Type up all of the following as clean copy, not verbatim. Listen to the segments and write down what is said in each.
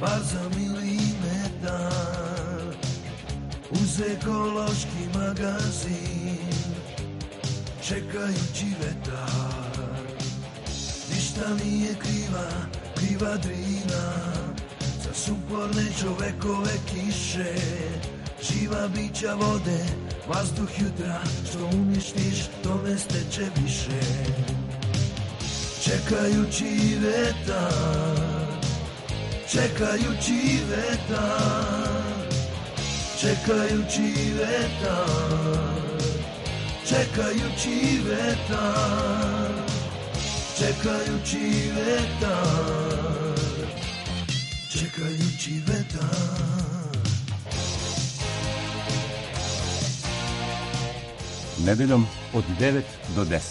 par za milimetar, uz ekološki magazin, čekajući vetar. Ništa nije kriva Drina, za suporne čovekove kiše, živa bića vode, vazduh jutra, što uništiš, to ne steče više. Čekajući vetar, čekajući vetar, čekajući vetar, čekajući vetar, čekajući vetar, čekajući vetar. Nedeljom od 9 do 10.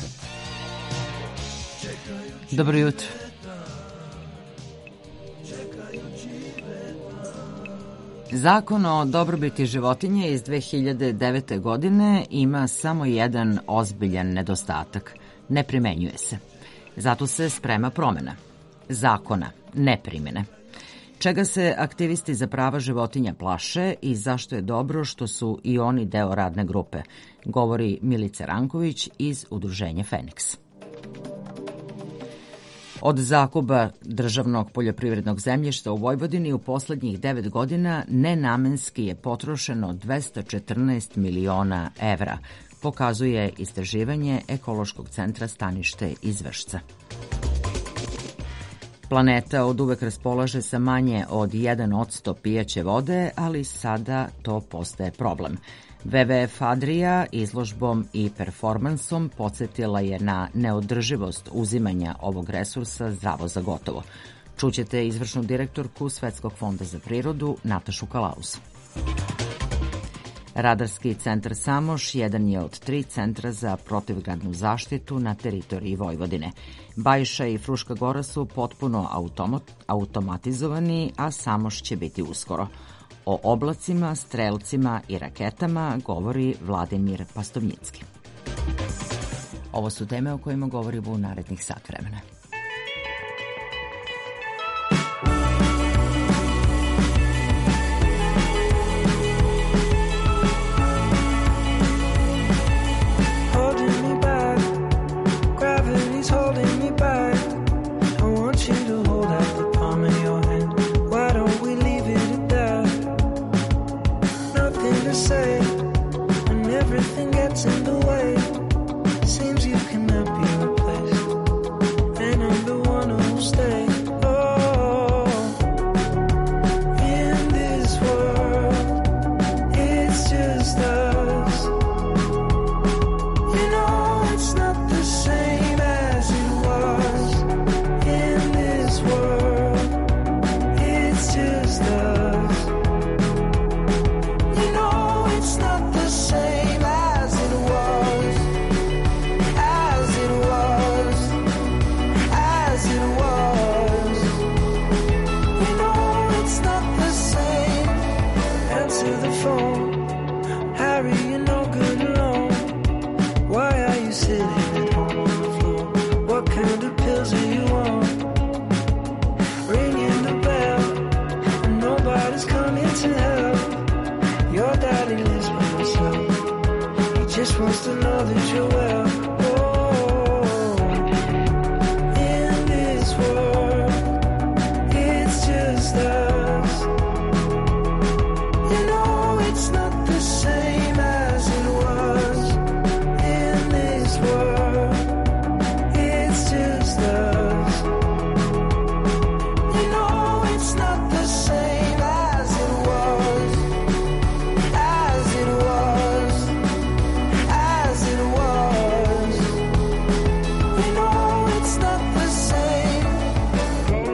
Dobro jutro. Zakon o dobrobiti životinje iz 2009. godine ima samo jedan ozbiljan nedostatak. Ne primenjuje se. Zato se sprema promena. Zakona, ne primene. Čega se aktivisti za prava životinja plaše i zašto je dobro što su i oni deo radne grupe, govori Milica Ranković iz udruženja Feniks. Od zakupa državnog poljoprivrednog zemljišta u Vojvodini u poslednjih 9 godina nenamenski je potrošeno 214 miliona evra, pokazuje istraživanje Ekološkog centra Stanište iz Vršca. Planeta od uvek raspolaže sa manje od 1% pijaće vode, ali sada to postaje problem. WWF Adria izložbom i performansom podsjetila je na neodrživost uzimanja ovog resursa zdravo za gotovo. Čućete izvršnu direktorku Svetskog fonda za prirodu Natašu Kalauz. Radarski centar Samoš jedan je od 3 centra za protivgradnu zaštitu na teritoriji Vojvodine. Bajša i Fruška Gora su potpuno automatizovani, a Samoš će biti uskoro. O oblacima, strelcima i raketama govori Vladimir Pastovnjicki. Ovo su teme o kojima govorimo u narednih sat vremena.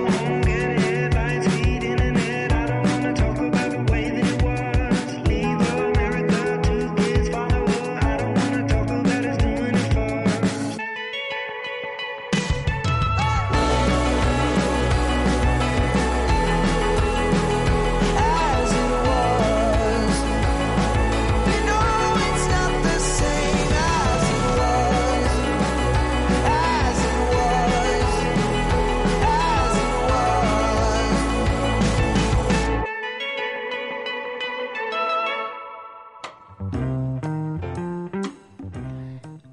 Leave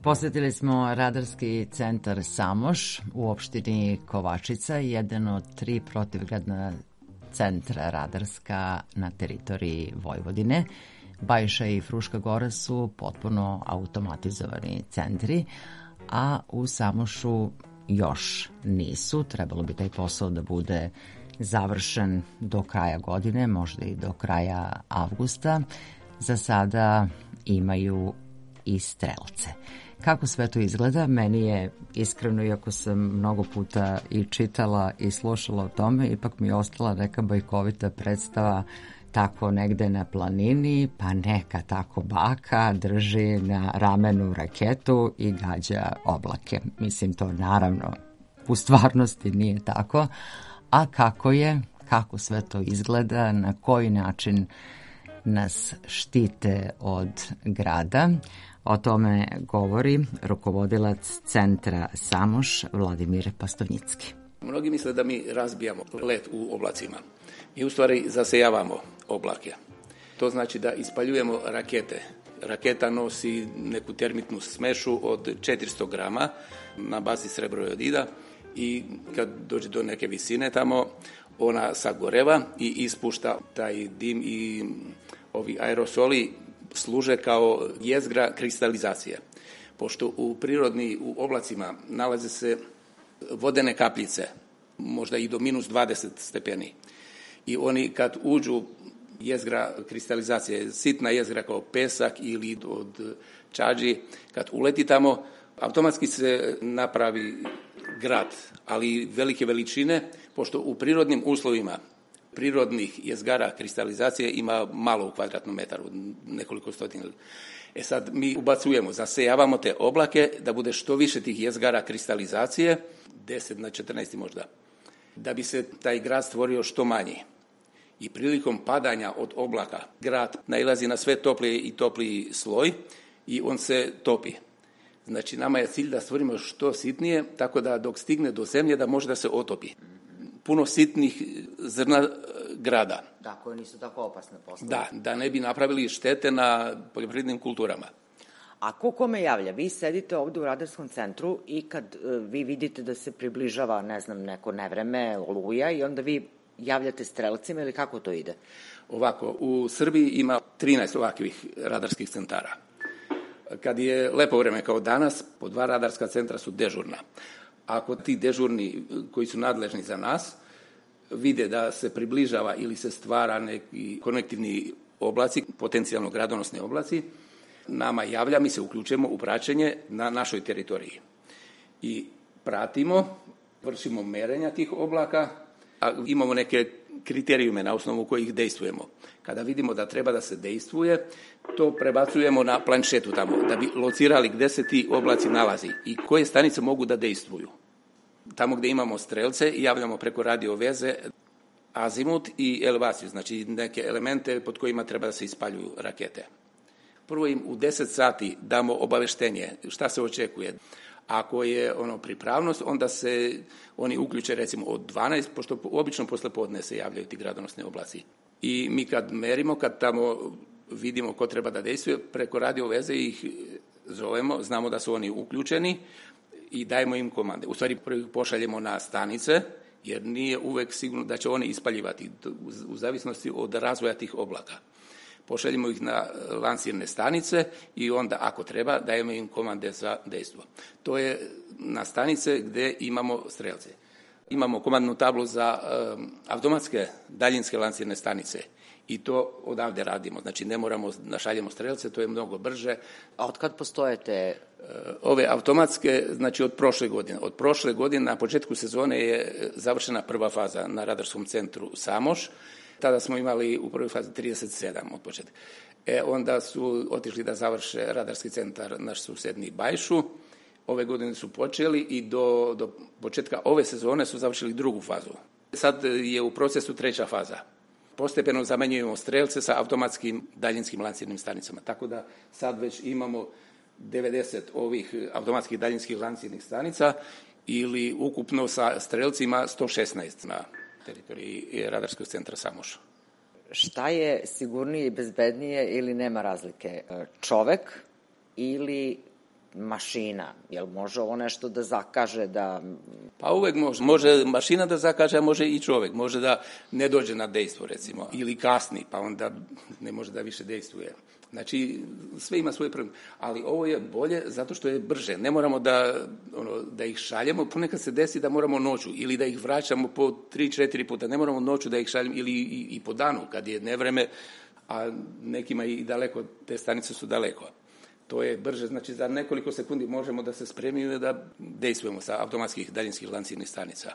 Posetili smo radarski centar Samoš u opštini Kovačica, jedan od 3 protivgradna centra radarska na teritoriji Vojvodine. Bajša i Fruška Gora su potpuno automatizovani centri, a u Samošu još nisu. Trebalo bi taj posao da bude završen do kraja godine, možda i do kraja avgusta. Za sada imaju i strelce. Kako sve to izgleda, meni je iskreno, iako sam mnogo puta i čitala i slušala o tome, ipak mi je ostala neka bajkovita predstava tako negde na planini, pa neka tako baka drži na ramenu raketu i gađa oblake. Mislim, to naravno u stvarnosti nije tako. A kako je, kako sve to izgleda, na koji način nas štite od grada, o tome govori rukovodilac centra Samoš Vladimir Pastovnicki. Mnogi misle da mi razbijamo let u oblacima. Mi u stvari zasejavamo oblake. To znači da ispaljujemo rakete. Raketa nosi neku termitnu smešu od 400 grama na bazi srebrojodida i kad dođe do neke visine tamo, ona sagoreva i ispušta taj dim i ovi aerosoli služe kao jezgra kristalizacije. Pošto u oblacima nalaze se vodene kapljice, možda i do minus 20 stepeni. I oni kad uđu jezgra kristalizacije, sitna jezgra kao pesak ili od čađi, kad uleti tamo, automatski se napravi grad, ali velike veličine, pošto u prirodnim uslovima prirodnih jezgara kristalizacije ima malo u kvadratnom metaru, nekoliko stotina. Sad mi ubacujemo, zasejavamo te oblake da bude što više tih jezgara kristalizacije, 10 na 14 možda, da bi se taj grad stvorio što manji. I prilikom padanja od oblaka grad nailazi na sve topliji i topliji sloj i on se topi. Znači, nama je cilj da stvorimo što sitnije, tako da dok stigne do zemlje da može da se otopi. Puno sitnih zrna grada. Da, koje nisu tako opasne posle. Da ne bi napravili štete na poljoprivrednim kulturama. A ko kome javlja? Vi sedite ovde u radarskom centru i kad vi vidite da se približava, ne znam, neko nevreme, oluja, i onda vi javljate strelcima ili kako to ide? Ovako, u Srbiji ima 13 ovakvih radarskih centara. Kad je lepo vreme kao danas, po 2 radarska centra su dežurna. Ako ti dežurni koji su nadležni za nas vide da se približava ili se stvara neki konektivni oblaci, potencijalno gradonosni oblaci, nama javlja, mi se uključujemo u praćenje na našoj teritoriji. I pratimo, vršimo merenja tih oblaka, a imamo neke kriterijume na osnovu kojih dejstvujemo. Kada vidimo da treba da se dejstvuje, to prebacujemo na planšetu tamo, da bi locirali gde se ti oblaci nalazi i koje stanice mogu da dejstvuju. Tamo gde imamo strelce, javljamo preko radio veze azimut i elevaciju, znači neke elemente pod kojima treba da se ispaljuju rakete. Prvo im u 10 sati damo obaveštenje šta se očekuje. Ako je pripravnost, onda se oni uključe recimo od 12, pošto obično posle podne se javljaju ti gradonosni oblaci. I mi kad merimo, kad tamo vidimo ko treba da dejstvuje, preko radio veze ih zovemo, znamo da su oni uključeni i dajemo im komande. U stvari prvi pošaljemo na stanice, jer nije uvek sigurno da će oni ispaljivati u zavisnosti od razvoja tih oblaka. Pošaljemo ih na lansirne stanice i onda, ako treba, dajemo im komande za dejstvo. To je na stanice gde imamo strelce. Imamo komandnu tablu za automatske daljinske lansirne stanice i to odavde radimo. Znači, ne moramo da šaljemo strelce, to je mnogo brže. A od kad postojete? Ove automatske, znači od prošle godine. Od prošle godine na početku sezone je završena prva faza na radarskom centru Samoš. Tada smo imali u prvoj fazi 37 od početka. Onda su otišli da završe radarski centar naš susedni Bajšu. Ove godine su počeli i do početka ove sezone su završili drugu fazu. Sad je u procesu treća faza. Postepeno zamenjujemo strelce sa automatskim daljinskim lansirnim stanicama. Tako da sad već imamo 90 ovih automatskih daljinskih lansirnih stanica ili ukupno sa strelcima 116 na teritoriji radarskog centra Samoš. Šta je sigurnije i bezbednije ili nema razlike? Čovek ili mašina? Jel može ovo nešto da zakaže, da... Pa uvek može. Može mašina da zakaže, a može i čovek. Može da ne dođe na dejstvo, recimo, ili kasni, pa onda ne može da više dejstvuje. Znači, sve ima svoje probleme. Ali ovo je bolje zato što je brže. Ne moramo da ih šaljemo. Ponekad se desi da moramo noću ili da ih vraćamo po 3-4 puta. Ne moramo noću da ih šaljemo ili i po danu kad je nevreme, a nekima i daleko, te stanice su daleko. To je brže, znači za nekoliko sekundi možemo da se spremimo i da dejstvujemo sa automatskih daljinskih lancirnih stanica.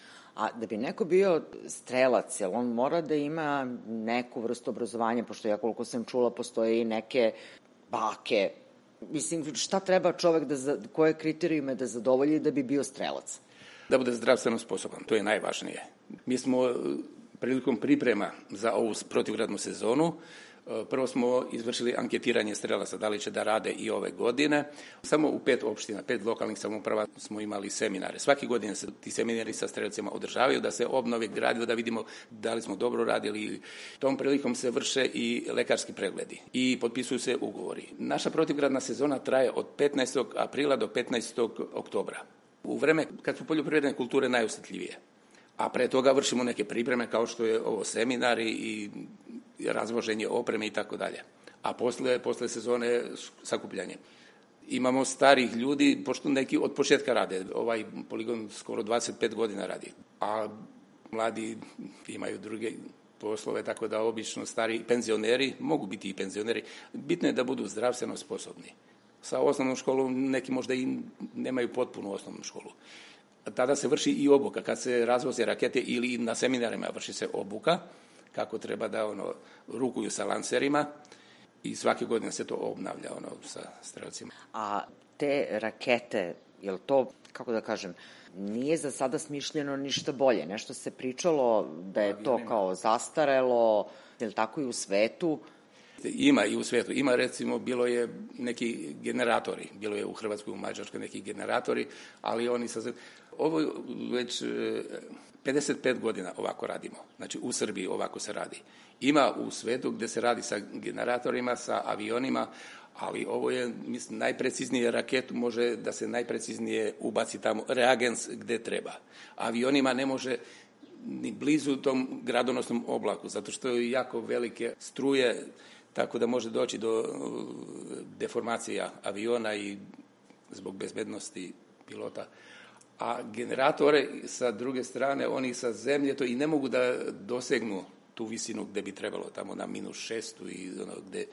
A da bi neko bio strelac, jel on mora da ima neku vrstu obrazovanja, pošto ja koliko sam čula postoje i neke bake. Mislim, šta treba čovek, koje kriterijume da zadovolji da bi bio strelac? Da bude zdravstveno sposoban, to je najvažnije. Mi smo prilikom priprema za ovu protivgradnu sezonu, prvo smo izvršili anketiranje strelaca, da li će da rade i ove godine. Samo u 5 opština, 5 lokalnih samouprava smo imali seminare. Svaki godine se ti seminari sa strelcima održavaju, da se obnove gradivo, da vidimo da li smo dobro radili. Tom prilikom se vrše i lekarski pregledi i potpisuju se ugovori. Naša protivgradna sezona traje od 15. aprila do 15. oktobra. U vreme kad su poljoprivredne kulture najosetljivije. A pre toga vršimo neke pripreme kao što je ovo seminari i razvoženje opreme i tako dalje. A posle sezone sakupljanje. Imamo starih ljudi, pošto neki od početka rade. Ovaj poligon skoro 25 godina radi. A mladi imaju druge poslove, tako da obično stari penzioneri, mogu biti i penzioneri, bitno je da budu zdravstveno sposobni. Sa osnovnom školom neki možda i nemaju potpunu osnovnu školu. Tada se vrši i obuka. Kad se razvoze rakete ili na seminarima vrši se obuka, kako treba da rukuju sa lancerima i svake godine se to obnavlja sa strelcima. A te rakete, je li to, kako da kažem, nije za sada smišljeno ništa bolje? Nešto se pričalo da je to kao zastarelo, je li tako i u svetu? Ima i u svetu. Ima, recimo, bilo je neki generatori. Bilo je u Hrvatskoj, u Mađarskoj neki generatori, ali oni ovo već 55 godina ovako radimo. Znači, u Srbiji ovako se radi. Ima u svetu gde se radi sa generatorima, sa avionima, ali ovo je, mislim, najpreciznije raketu može da se najpreciznije ubaci tamo reagens gde treba. Avionima ne može ni blizu tom gradonosnom oblaku, zato što je jako velike struje, tako da može doći do deformacija aviona i zbog bezbednosti pilota. A generatore sa druge strane, oni sa zemlje to i ne mogu da dosegnu tu visinu gde bi trebalo, tamo na -6 i gde...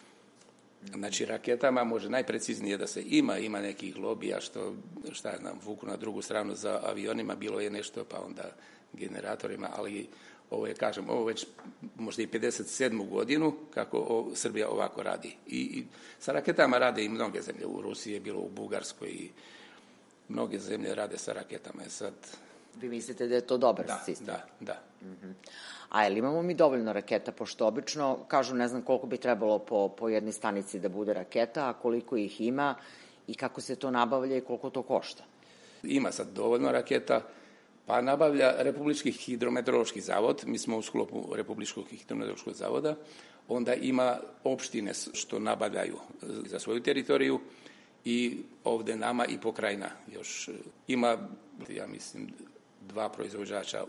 Znači, raketama može najpreciznije da se ima nekih lobija što vuku na drugu stranu za avionima, bilo je nešto, pa onda generatorima, ali ovo je, kažem, ovo već možda i 57. godinu kako Srbija ovako radi. I sa raketama rade i mnoge zemlje. U Rusiji je bilo, u Bugarskoj i mnoge zemlje rade sa raketama. Sad... Vi mislite da je to dobar sistem? Da. A jel imamo mi dovoljno raketa, pošto obično kažu ne znam koliko bi trebalo po jednoj stanici da bude raketa, a koliko ih ima i kako se to nabavlja i koliko to košta? Ima sad dovoljno raketa, pa nabavlja Republički hidrometeorološki zavod, mi smo u sklopu Republičkog hidrometeorološkog zavoda, onda ima opštine što nabavljaju za svoju teritoriju i ovde nama i pokrajina još ima, ja mislim, 2 proizvođača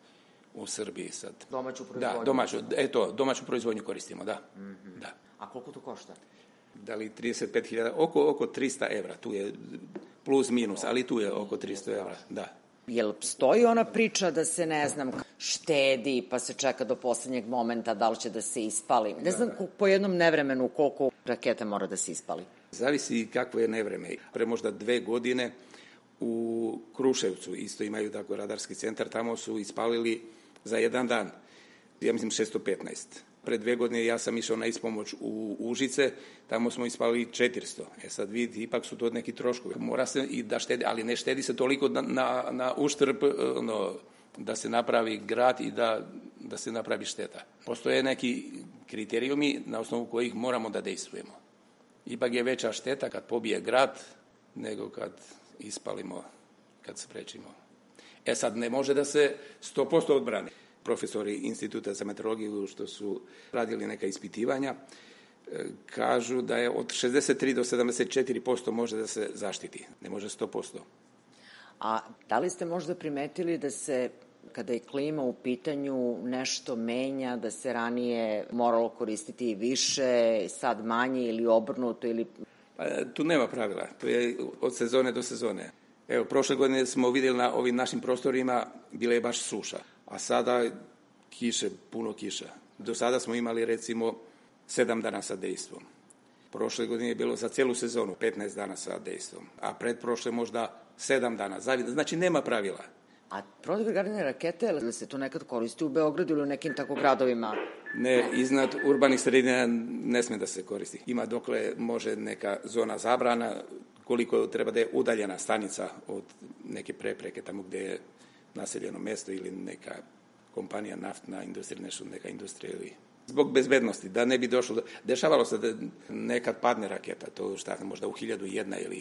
u Srbiji sad. Domaću proizvodnju? Da, domaću proizvodnju koristimo, da. Da. A koliko to košta? Da li 35.000, oko 300 evra, tu je plus minus, ali tu je oko 300 evra, da. Jel stoji ona priča da se, ne znam, štedi, pa se čeka do poslednjeg momenta da li će da se ispali? Ne znam po jednom nevremenu koliko raketa mora da se ispali. Zavisi kakvo je nevreme. Pre možda 2 godine u Kruševcu isto imaju tako radarski centar, tamo su ispalili za 1 dan, ja mislim 615. Pre 2 godine ja sam išao na ispomoć u Užice, tamo smo ispalili 400. Sad vidite, ipak su to neki troškovi. Mora se i da štedi, ali ne štedi se toliko na uštrb da se napravi grad i da se napravi šteta. Postoje neki kriterijumi na osnovu kojih moramo da dejstvujemo. Ipak je veća šteta kad pobije grad nego kad ispalimo, kad sprečimo. Sad ne može da se 100% odbrani. Profesori Instituta za meteorologiju što su radili neka ispitivanja, Kažu da je od 63 do 74% može da se zaštiti, ne može 100%. A da li ste možda primetili da se, kada je klima u pitanju, nešto menja, da se ranije moralo koristiti i više, sad manje ili obrnuto ili... Tu nema pravila, to je od sezone do sezone. Evo, prošle godine smo vidjeli na ovim našim prostorima, bila je baš suša, a sada kiše, puno kiša. Do sada smo imali recimo 7 dana sa dejstvom. Prošle godine je bilo za cijelu sezonu 15 dana sa dejstvom, a pretprošle možda 7 dana. Znači nema pravila. A protivgradne rakete, ili se to nekad koristi u Beogradu ili u nekim tako gradovima? Ne, iznad urbanih sredina ne sme da se koristi. Ima dokle može neka zona zabrana, koliko treba da je udaljena stanica od neke prepreke tamo gde je naseljeno mesto ili neka kompanija naftna industrija, nešto neka industrija ili... Zbog bezbednosti, da ne bi došlo... Dešavalo se da nekad padne raketa, to šta možda u 1001 ili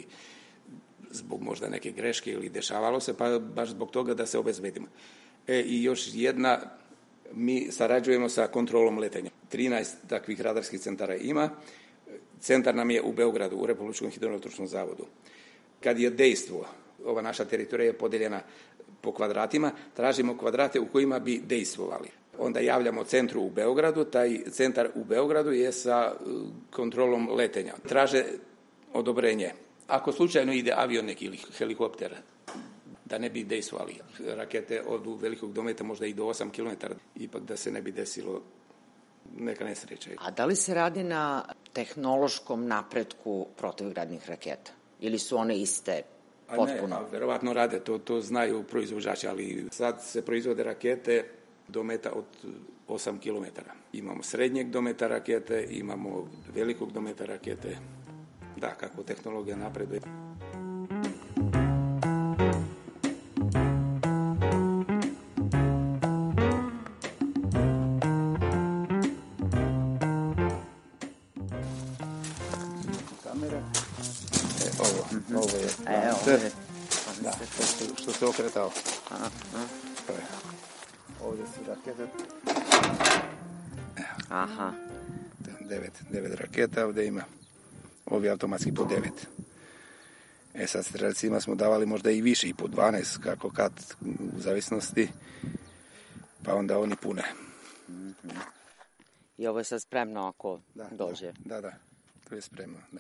zbog možda neke greške ili dešavalo se, pa baš zbog toga da se obezbedimo. I još jedna, mi sarađujemo sa kontrolom letenja. 13 takvih radarskih centara ima. Centar nam je u Beogradu, u Republičkom hidrometeorološkom zavodu. Kad je dejstvo, ova naša teritorija je podeljena po kvadratima, tražimo kvadrate u kojima bi dejstvovali. Onda javljamo centru u Beogradu, taj centar u Beogradu je sa kontrolom letenja. Traže odobrenje. Ako slučajno ide avion neki ili helikopter, da ne bi dejstvovali. Rakete od velikog dometa možda i do 8 km, ipak da se ne bi desilo neka nesreća. A da li se radi na tehnološkom napretku protivgradnih raketa? Ili su one iste potpuno? Ne, verovatno rade, to znaju proizvođači, ali sad se proizvode rakete dometa od 8 km. Imamo srednjeg dometa rakete, imamo velikog dometa rakete. Da, kako tehnologija napreduje. Kamera. Ovo je. Da, što se okretao. Ovdje su rakete. Aha. 9 raketa ovdje ima. Ovi automatski po 9. Sad streljcima smo davali možda i više, i po 12, kako kad, u zavisnosti, pa onda oni pune. I ovo je sad spremno ako dođe? Da, to je spremno, da.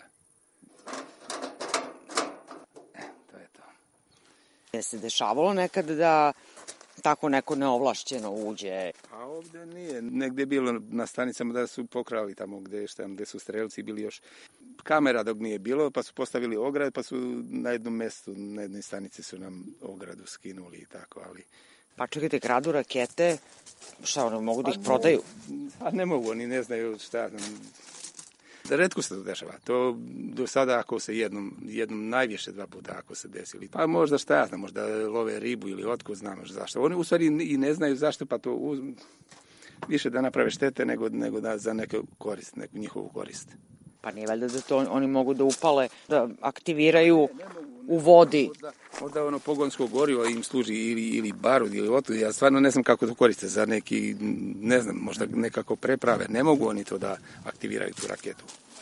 To je to. Je se dešavalo nekad da tako neko neovlašćeno uđe? A ovdje nije. Negdje je bilo na stanicama da su pokrali tamo gdje su strelci bili još. Kamera dok nije bilo, pa su postavili ogradu, pa su na jednom mjestu, na jednoj stanici su nam ogradu skinuli i tako, ali... Pa čekajte, kradu rakete, šta oni mogu da ih prodaju? A ne mogu, oni ne znaju šta... Retko se to dešava. To do sada ako se jednom najviše 2 puta ako se desili. Pa možda šta ja znam, možda love ribu ili otkud znamo zašto. Oni u stvari i ne znaju zašto, pa to više da naprave štete nego da za neku korist, neku njihovu korist. Pa nije valjda da to oni mogu da upale, da aktiviraju u vodi. Možda ono pogonsko gorivo im služi ili barud ili otud. Ja stvarno ne znam kako to koriste za neki, ne znam, možda nekako preprave. Ne mogu oni to da aktiviraju tu raketu.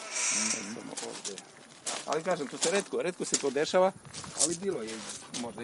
Ali kažem, to se retko se to dešava, ali bilo je možda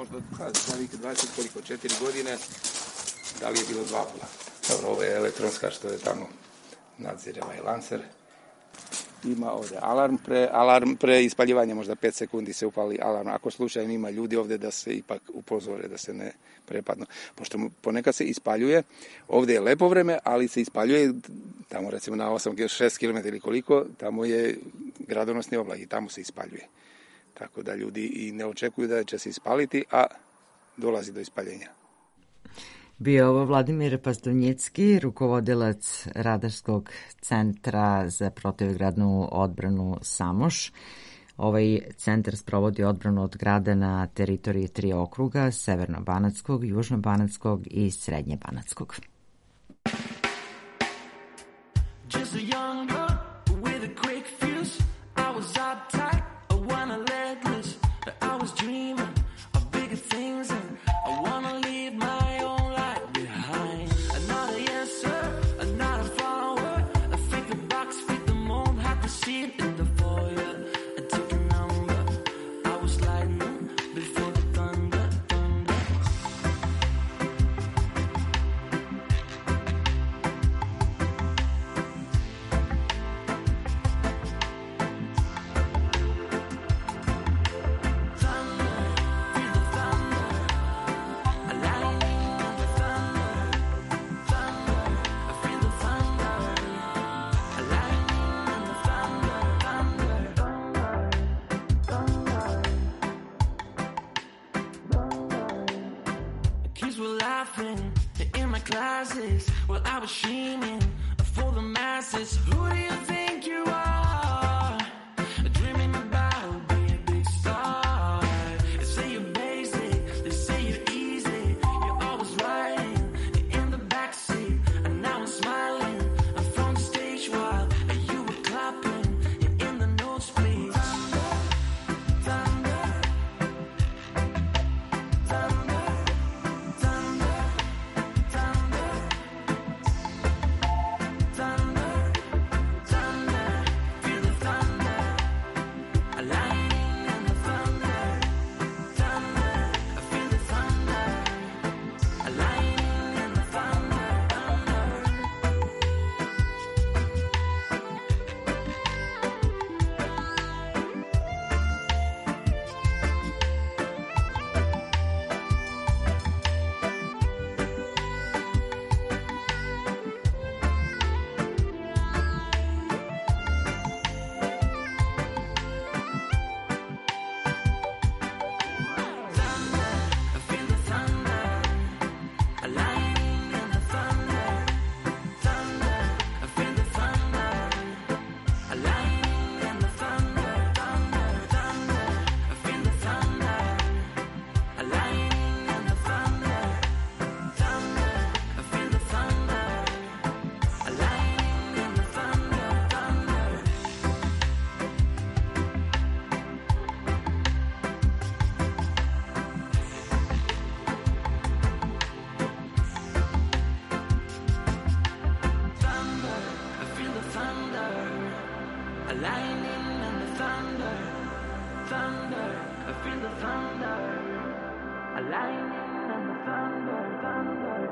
4 godine, da li je bilo 2 puta. Dobro, ovo je elektronska što je tamo nadzire ovaj lancer. Ima ovdje alarm pre ispaljivanja, možda 5 sekundi se upali alarm. Ako slučajno ima ljudi ovdje da se ipak upozore, da se ne prepadnu. Pošto ponekad se ispaljuje, ovdje je lepo vreme, ali se ispaljuje tamo recimo na 6 km ili koliko, tamo je gradonosni oblak i tamo se ispaljuje. Tako da ljudi i ne očekuju da će se ispaliti, a dolazi do ispaljenja. Bio ovo Vladimir Pastovnjecki, rukovodilac Radarskog centra za protivgradnu odbranu Samoš. Ovaj centar sprovodi odbranu od grada na teritoriji 3 okruga, Severno-Banatskog, Južno-Banatskog i Srednje-Banatskog. Just a young girl with a quick fuse. I was uptight, I wanna let loose. I was dreaming of bigger things and I wanna leave my own life behind. Not a yes sir, not a follower. I think the box fit the mold. seat in the foyer. I took a number. I was lightning before the thunder, thunder. Kids were laughing in my classes while I was streaming for the masses. Who do you think you are? Dreaming about being a big star. They say you're basic, they say you're easy. You're always riding in the backseat, and now I'm smiling from the stage while you were clapping in the nosebleeds. Thunder, thunder, thunder, thunder, thunder, thunder, thunder. Feel the thunder, a lightning and the thunder, thunder. I feel the thunder, a lightning and the thunder, thunder. I feel the thunder, a lightning and the thunder, thunder. I feel the thunder, a lightning and the thunder, thunder, thunder. I feel the thunder, a lightning and the thunder, thunder. I feel the thunder, a lightning and the thunder, thunder. Thunder, I feel the thunder, a lightning and the thunder, thunder. I feel the thunder, a lightning and the thunder, thunder.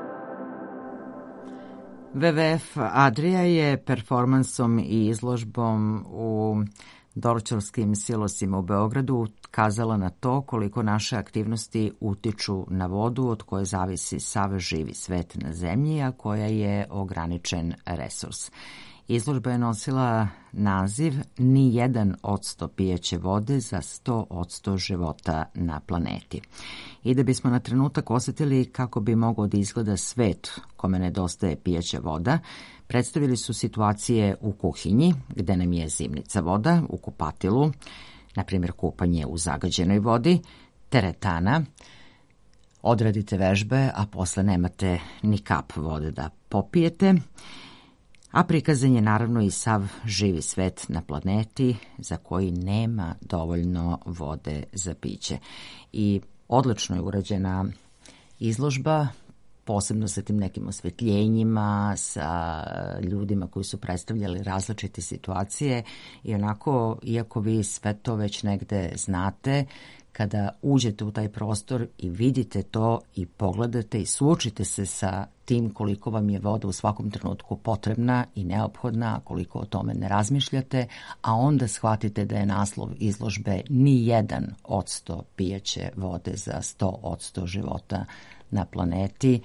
WWF Adria je performansom i izložbom u Dorćolskim silosima u Beogradu kazala na to koliko naše aktivnosti utiču na vodu od koje zavisi sav živi svet na zemlji, a koja je ograničen resurs. Izložba je nosila naziv Ni 1% pijeće vode za 100% života na planeti. I da bismo na trenutak osjetili kako bi mogao da izgleda svet kome nedostaje pijeća voda, predstavili su situacije u kuhinji, gde nam je zimnica voda, u kupatilu, na primjer kupanje u zagađenoj vodi, teretana, odradite vežbe, a posle nemate ni kap vode da popijete, a prikazan je naravno i sav živi svet na planeti za koji nema dovoljno vode za piće. I odlično je urađena izložba, posebno sa tim nekim osvetljenjima, sa ljudima koji su predstavljali različite situacije i onako, iako vi sve to već negde znate, kada uđete u taj prostor i vidite to i pogledate i suočite se sa tim koliko vam je voda u svakom trenutku potrebna i neophodna, koliko o tome ne razmišljate, a onda shvatite da je naslov izložbe Ni 1% pijeće vode za 100% života na planeti.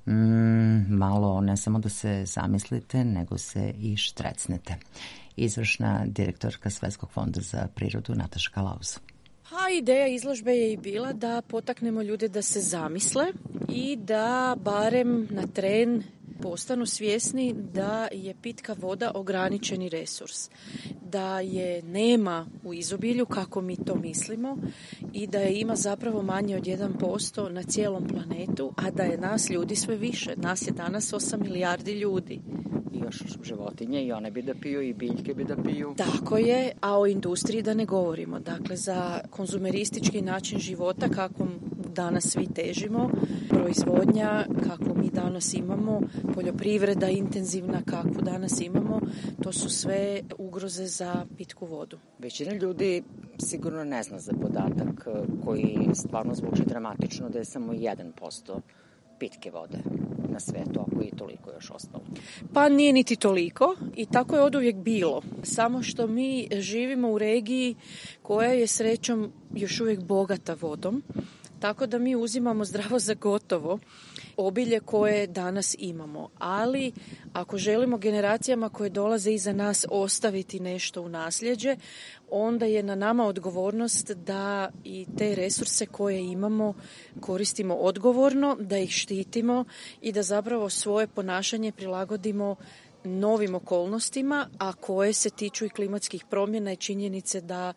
Malo ne samo da se zamislite, nego se i štrecnete. Izvršna direktorka Svetskog fonda za prirodu Nataša Kalauz. A ideja izložbe je i bila da potaknemo ljude da se zamisle i da barem na tren postanu svjesni da je pitka voda ograničeni resurs, da je nema u izobilju kako mi to mislimo i da je ima zapravo manje od 1% na cijelom planetu, a da je nas ljudi sve više. Nas je danas 8 milijardi ljudi. I još životinje i one bi da piju i biljke bi da piju. Tako je, a o industriji da ne govorimo. Dakle, za konzumeristički način života kakvom danas svi težimo, proizvodnja kako mi danas imamo, poljoprivreda intenzivna kakvu danas imamo, to su sve ugroze za pitku vodu. Većina ljudi sigurno ne zna za podatak koji stvarno zvuči dramatično, da je samo 1% pitke vode na svetu, ako i toliko još ostalo. Pa nije niti toliko i tako je oduvijek bilo. Samo što mi živimo u regiji koja je srećom još uvijek bogata vodom, tako da mi uzimamo zdravo za gotovo obilje koje danas imamo. Ali ako želimo generacijama koje dolaze iza nas ostaviti nešto u nasljeđe, onda je na nama odgovornost da i te resurse koje imamo koristimo odgovorno, da ih štitimo i da zapravo svoje ponašanje prilagodimo novim okolnostima, a koje se tiču i klimatskih promjena i činjenice da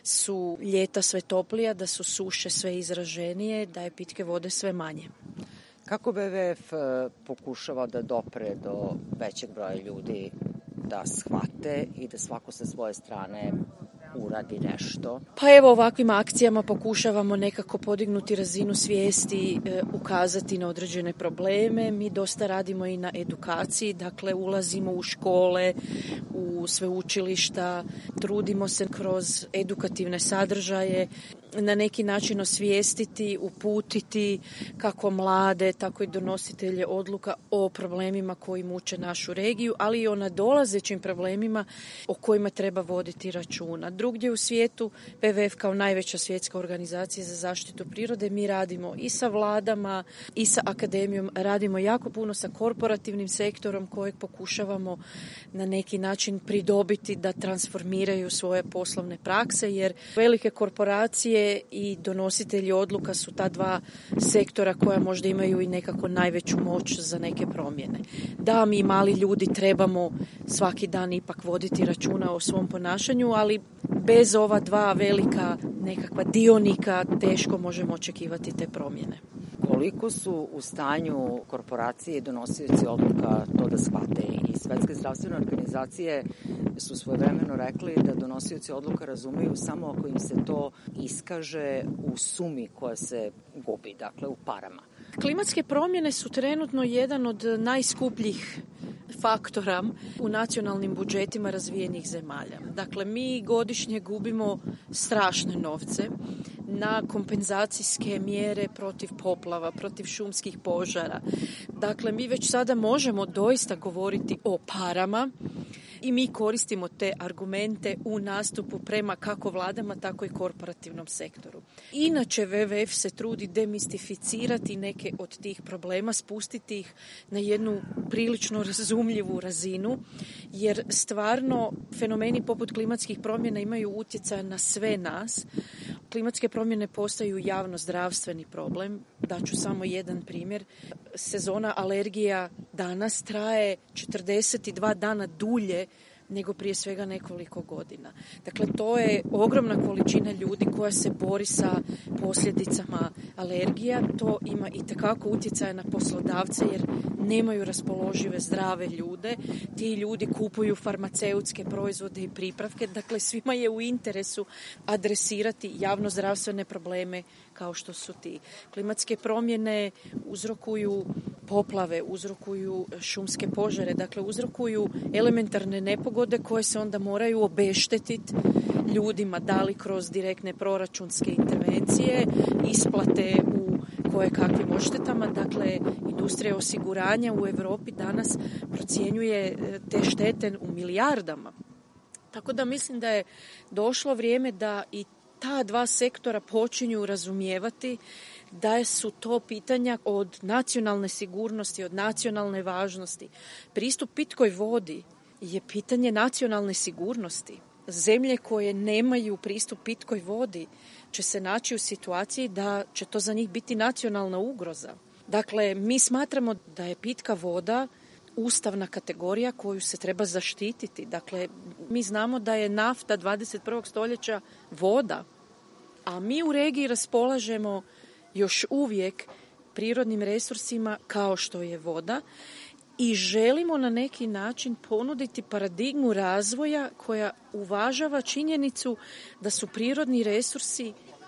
su ljeta sve toplija, da su suše sve izraženije, da je pitke vode sve manje. Kako WWF pokušava da dopre do većeg broja ljudi da shvate i da svako sa svoje strane uradi nešto? Pa evo, ovakvim akcijama pokušavamo nekako podignuti razinu svijesti, ukazati na određene probleme. Mi dosta radimo i na edukaciji, dakle ulazimo u škole, u sveučilišta, trudimo se kroz edukativne sadržaje na neki način osvijestiti, uputiti kako mlade, tako i donositelje odluka o problemima koji muče našu regiju, ali i o nadolazećim problemima o kojima treba voditi računa. Drugdje u svijetu, WWF kao najveća svjetska organizacija za zaštitu prirode, mi radimo i sa vladama i sa akademijom, radimo jako puno sa korporativnim sektorom kojeg pokušavamo na neki način pridobiti da transformiraju svoje poslovne prakse, jer velike korporacije i donositelji odluka su ta dva sektora koja možda imaju i nekako najveću moć za neke promjene. Da, mi mali ljudi trebamo svaki dan ipak voditi računa o svom ponašanju, ali bez ova dva velika nekakva dionika teško možemo očekivati te promjene. Koliko su u stanju korporacije i donosioci odluka to da shvate? I Svetske zdravstvene organizacije su svojevremeno rekli da donosioci odluka razumeju samo ako im se to iskaže u sumi koja se gubi, dakle u parama. Klimatske promjene su trenutno jedan od najskupljih faktora u nacionalnim budžetima razvijenih zemalja. Dakle, mi godišnje gubimo strašne novce na kompenzacijske mjere protiv poplava, protiv šumskih požara. Dakle, mi već sada možemo doista govoriti o parama i mi koristimo te argumente u nastupu prema kako vladama, tako i korporativnom sektoru. Inače, WWF se trudi demistificirati neke od tih problema, spustiti ih na jednu prilično razumljivu razinu, jer stvarno fenomeni poput klimatskih promjena imaju utjecaj na sve nas. Klimatske promjene postaju javno-zdravstveni problem. Daću samo jedan primjer. Sezona alergija danas traje 42 dana dulje nego prije svega nekoliko godina. Dakle, to je ogromna količina ljudi koja se bori sa posljedicama alergija. To ima itekako utjecaja na poslodavce jer nemaju raspoložive zdrave ljude. Ti ljudi kupuju farmaceutske proizvode i pripravke. Dakle, svima je u interesu adresirati javno-zdravstvene probleme kao što su ti. Klimatske promjene uzrokuju poplave, uzrokuju šumske požare, dakle uzrokuju elementarne nepogode koje se onda moraju obeštetiti ljudima, da li kroz direktne proračunske intervencije, isplate u koje kakvim odštetama. Dakle, industrija osiguranja u Europi danas procjenjuje te štete u milijardama. Tako da mislim da je došlo vrijeme da i ta dva sektora počinju razumijevati da su to pitanja od nacionalne sigurnosti, od nacionalne važnosti. Pristup pitkoj vodi je pitanje nacionalne sigurnosti. Zemlje koje nemaju pristup pitkoj vodi će se naći u situaciji da će to za njih biti nacionalna ugroza. Dakle, mi smatramo da je pitka voda ustavna kategorija koju se treba zaštititi. Dakle, mi znamo da je nafta 21. stoljeća voda, a mi u regiji raspolažemo još uvijek prirodnim resursima kao što je voda i želimo na neki način ponuditi paradigmu razvoja koja uvažava činjenicu da su prirodni resursi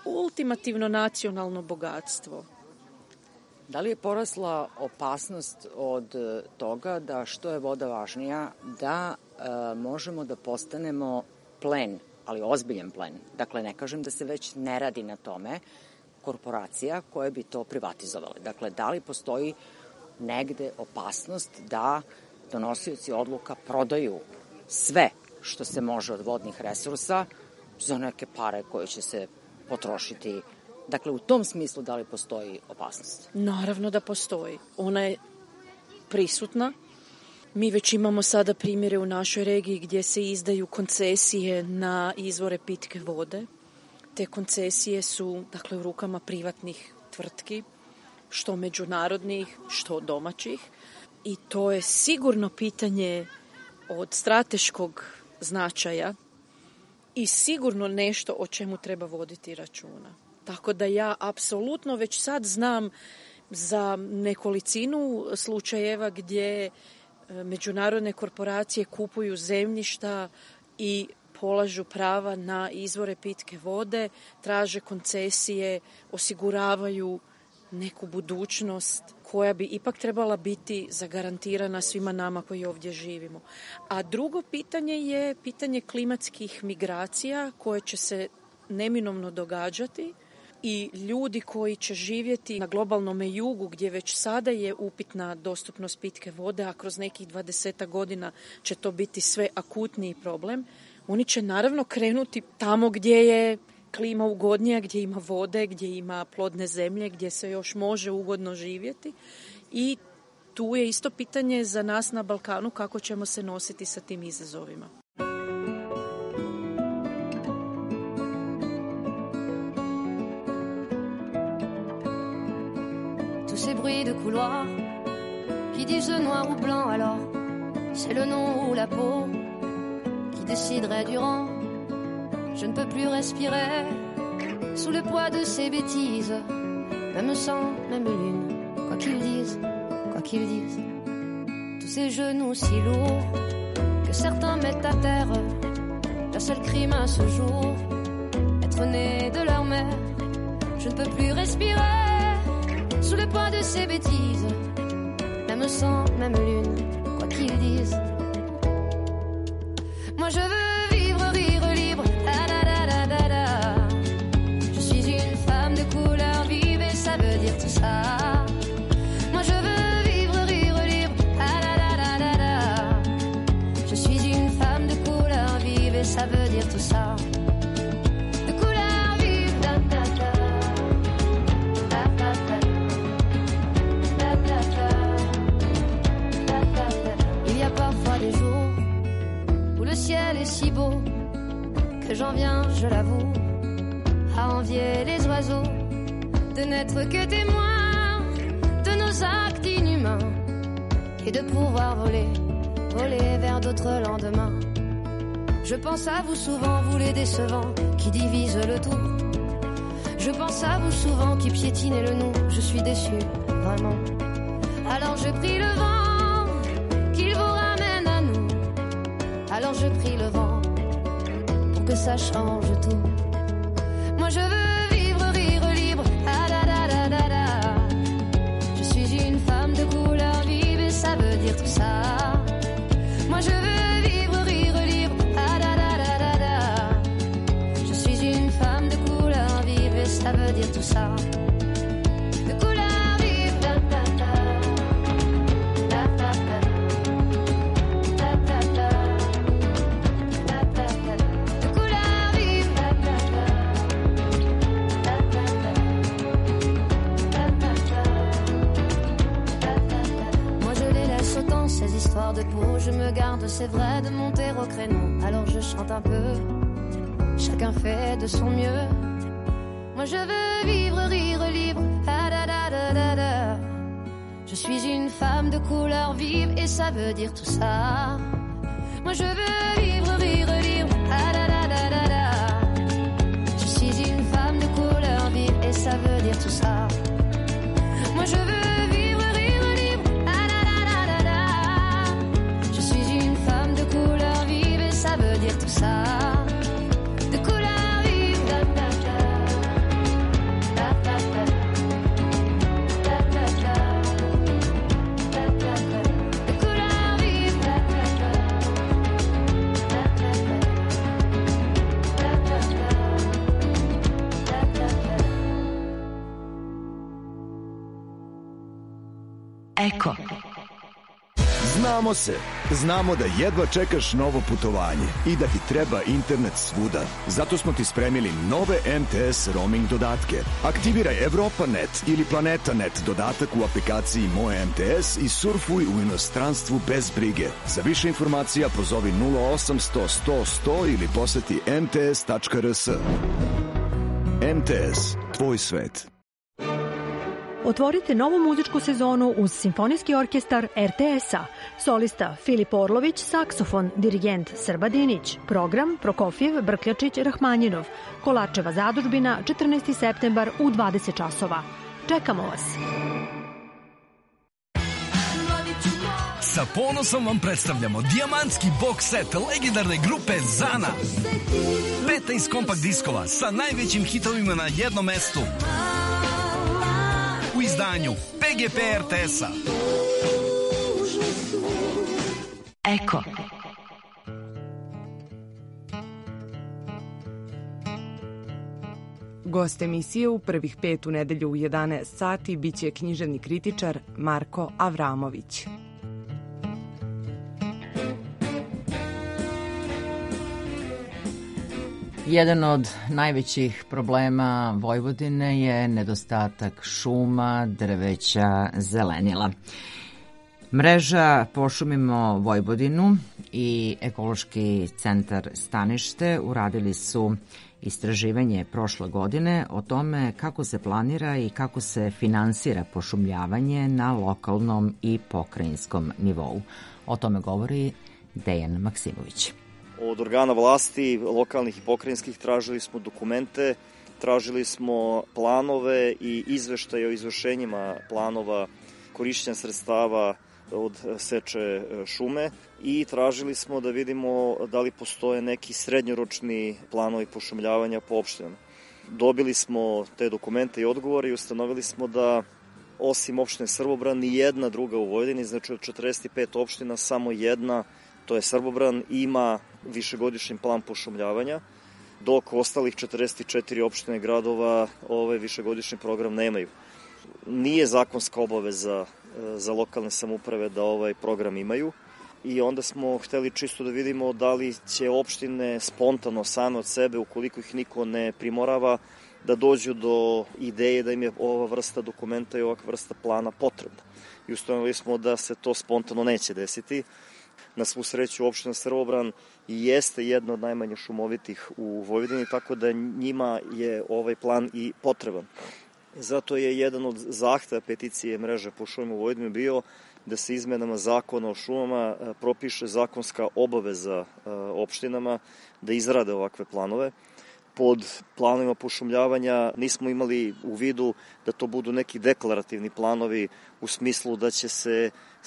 ultimativno nacionalno bogatstvo. Da li je porasla opasnost od toga da što je voda važnija, da možemo da postanemo plen, ali ozbiljan plen? Dakle, ne kažem da se već ne radi na tome, korporacija koje bi to privatizovale. Dakle, da li postoji negde opasnost da donosioci odluka prodaju sve što se može od vodnih resursa za neke pare koje će se potrošiti? Dakle, u tom smislu da li postoji opasnost? Naravno da postoji. Ona je prisutna. Mi već imamo sada primjere u našoj regiji gdje se izdaju koncesije na izvore pitke vode. Te koncesije su, dakle, u rukama privatnih tvrtki, što međunarodnih, što domaćih. I to je sigurno pitanje od strateškog značaja i sigurno nešto o čemu treba voditi računa. Tako da ja apsolutno već sad znam za nekolicinu slučajeva gdje međunarodne korporacije kupuju zemljišta i polažu prava na izvore pitke vode, traže koncesije, osiguravaju neku budućnost koja bi ipak trebala biti zagarantirana svima nama koji ovdje živimo. A drugo pitanje je pitanje klimatskih migracija koje će se neminovno događati i ljudi koji će živjeti na globalnom jugu gdje već sada je upitna dostupnost pitke vode, a kroz nekih 20 godina će to biti sve akutniji problem. Oni će naravno krenuti tamo gdje je klima ugodnija, gdje ima vode, gdje ima plodne zemlje, gdje se još može ugodno živjeti. I tu je isto pitanje za nas na Balkanu kako ćemo se nositi sa tim izazovima. Tous ces bruits de couloir qui disent noir ou blanc, alors c'est le nom ou la peau qui déciderait du rang. Je ne peux plus respirer sous le poids de ces bêtises, même sang, même lune, quoi qu'ils disent, quoi qu'ils disent. Tous ces genoux si lourds que certains mettent à terre, leur seul crime à ce jour, être né de leur mère. Je ne peux plus respirer sous le poids de ces bêtises, même sang, même lune, quoi qu'ils disent. Moi je veux vivre, rire libre, da da da da da da. Je suis une femme de couleur vive et ça veut dire tout ça. Moi je veux vivre, rire libre, da da da da da da. Je suis une femme de couleur vive et ça veut dire tout ça. De couleur vive, da da da. Da da da. Da da da. Da da da. Il y a parfois des jours où le ciel est si beau que j'en viens, je l'avoue, à envier les oiseaux de n'être que témoins de nos actes inhumains et de pouvoir voler, voler vers d'autres lendemains. Je pense à vous souvent, vous les décevants qui divisent le tout. Je pense à vous souvent qui piétinez le nous. Je suis déçu, vraiment. Alors je prie le vent qu'il vous ramène à nous. Alors je prie le vent pour que ça change tout. Moi je veux vivre, rire libre, ah da da da da da. Je suis une femme de couleur vive et ça veut dire tout ça. Moi je veux vivre, rire libre, ah da da da da da. Je suis une femme de couleur vive et ça veut dire tout ça. De couleur vive, da da da. Da da da. Da da da. Da da da. De couleur vive, da da da. Da da da. Da da da. Da da da. Moi je les laisse autant ces histoires de peau. Je me garde, c'est vrai, de monter au créneau. Alors je chante un peu. Chacun fait de son mieux. Moi je veux vivre, rire libre, ah da da da da da. Je suis une femme de couleur vive et ça veut dire tout ça. Moi je veux vivre, rire libre, ah da da da da da. Je suis une femme de couleur vive et ça veut dire tout ça. Moi je veux vivre, rire libre, ah da da da da da. Je suis une femme de couleur vive et ça veut dire tout ça. De couleur vive, da da da. Znamo se. Znamo da jedva čekaš novo putovanje i da ti treba internet svuda. Zato smo ti spremili nove MTS roaming dodatke. Aktiviraj Evropa.net ili Planeta.net dodatak u aplikaciji Moje MTS i surfuj u inostranstvu bez brige. Za više informacija pozovi 0800 100 100 ili poseti mts.rs. MTS, tvoj svet. Otvorite novu muzičku sezonu uz Simfonijski orkestar RTS-a. Solista Filip Orlović, saksofon, dirigent Srba Dinić. Program Prokofjev, Brkljačić, Rahmanjinov. Kolarčeva zadužbina, 14. septembar u 20 časova. Čekamo vas! Sa ponosom vam predstavljamo dijamantski box set legendarne grupe Zana. 15 kompakt diskova sa najvećim hitovima na jednom mestu. U izdanju PGP RTS-a. Eko. Gost emisije u prvih 5 u nedelju u 11 sati biće književni kritičar Marko Avramović. Jedan od najvećih problema Vojvodine je nedostatak šuma, drveća, zelenila. Mreža Pošumimo Vojvodinu i Ekološki centar Stanište uradili su istraživanje prošle godine o tome kako se planira i kako se finansira pošumljavanje na lokalnom i pokrajinskom nivou. O tome govori Dejan Maksimović. Od organa vlasti, lokalnih i pokrajinskih, tražili smo dokumente, tražili smo planove i izveštaje o izvršenjima planova korišćenja sredstava od seče šume i tražili smo da vidimo da li postoje neki srednjoročni planovi pošumljavanja po opštinama. Dobili smo te dokumente i odgovore i ustanovili smo da osim opštine Srbobran ni jedna druga u Vojvodini, znači od 45 opština samo jedna, to je Srbobran, ima višegodišnji plan pošumljavanja, dok ostalih 44 opštine gradova ovaj višegodišnji program nemaju. Nije zakonska obaveza za lokalne samouprave da ovaj program imaju i onda smo hteli čisto da vidimo da li će opštine spontano same od sebe, ukoliko ih niko ne primorava, da dođu do ideje da im je ova vrsta dokumenta i ovakva vrsta plana potrebna. I ustanovili smo da se to spontano neće desiti. Na svu sreću opština Srbobran jeste jedna od najmanje šumovitih u Vojvodini, tako da njima je ovaj plan i potreban. Zato je jedan od zahteva peticije mreže Pošumimo Vojvodinu bio da se izmenama zakona o šumama propiše zakonska obaveza opštinama da izrade ovakve planove. Pod planovima pošumljavanja nismo imali u vidu da to budu neki deklarativni planovi u smislu da će se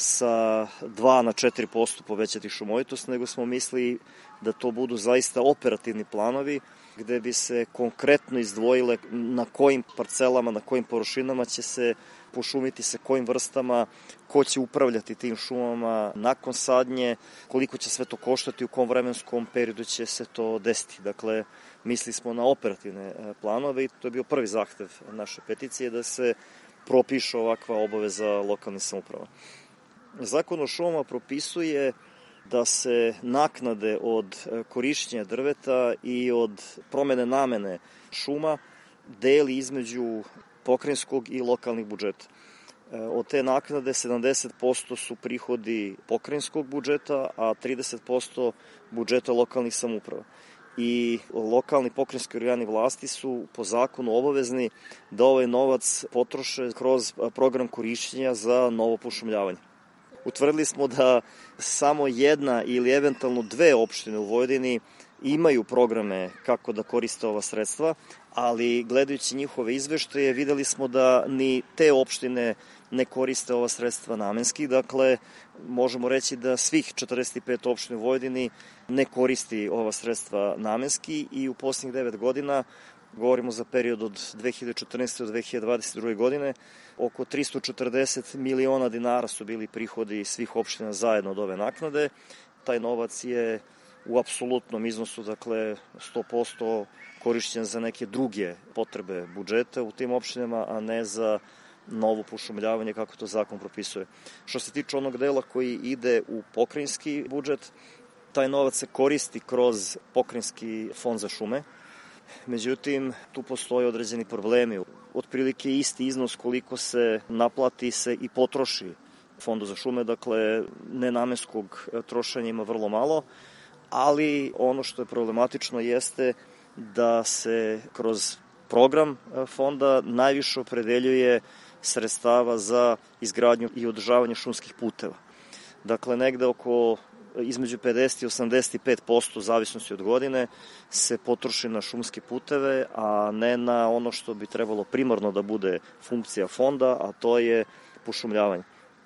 sa 2 na 4% povećati šumovitost, nego smo mislili da to budu zaista operativni planovi gde bi se konkretno izdvojile na kojim parcelama, na kojim površinama će se pošumiti, sa kojim vrstama, ko će upravljati tim šumama nakon sadnje, koliko će sve to koštati, u kom vremenskom periodu će se to desiti. Dakle, mislili smo na operativne planove i to je bio prvi zahtev naše peticije da se propiše ovakva obaveza lokalnih samouprava. Zakon o šumama propisuje da se naknade od korišćenja drveta i od promene namene šuma deli između pokrajinskog i lokalnih budžeta. Od te naknade 70% su prihodi pokrajinskog budžeta, a 30% budžeta lokalnih samouprava. I lokalni pokrajinski organi vlasti su po zakonu obavezni da ovaj novac potroše kroz program korišćenja za novo pošumljavanje. Utvrdili smo da samo jedna ili eventualno 2 opštine u Vojvodini imaju programe kako da koriste ova sredstva, ali gledajući njihove izveštaje videli smo da ni te opštine ne koriste ova sredstva namenski. Dakle, možemo reći da svih 45 opština u Vojvodini ne koristi ova sredstva namenski i u posljednjih 9 godina, govorimo za period od 2014. do 2022. godine, oko 340 miliona dinara su bili prihodi svih opština zajedno od ove naknade. Taj novac je u apsolutnom iznosu, dakle 100% korišćen za neke druge potrebe budžeta u tim opštinama, a ne za novo pošumljavanje kako to zakon propisuje. Što se tiče onog dela koji ide u pokrajinski budžet, taj novac se koristi kroz pokrajinski fond za šume. Međutim, tu postoje određeni problemi. Otprilike isti iznos koliko se naplati se i potroši fondu za šume, dakle nenamenskog trošenja ima vrlo malo, ali ono što je problematično jeste da se kroz program fonda najviše opredeljuje sredstava za izgradnju i održavanje šumskih puteva. Dakle, negde oko između 50 i 85%, zavisnosti od godine, se potroši na šumske puteve, a ne na ono što bi trebalo primarno da bude funkcija fonda, a to je pošumljavanje.